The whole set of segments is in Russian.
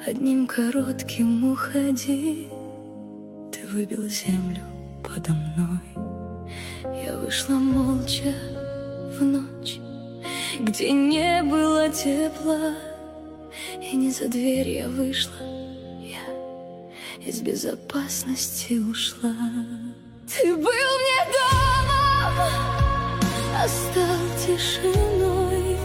одним коротким уходи. Ты выбил землю подо мной. Я вышла молча в ночь, где не было тепла, и не за дверь я вышла, я из безопасности ушла. Ты был мне домом, а стал тишиной.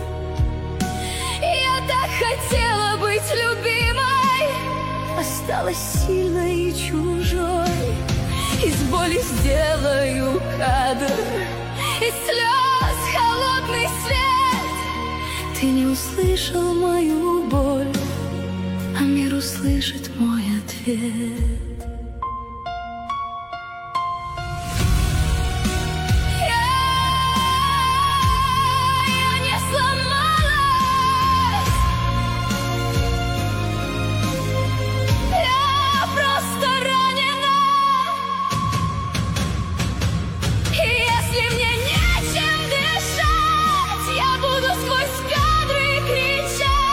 Я так хотела быть любимой, осталась сильной и чужой. Из боли сделаю кадр, из слез холодный свет. Ты не услышал мою боль, а мир услышит мой ответ.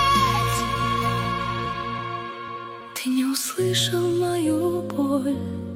Ты не услышал мою боль,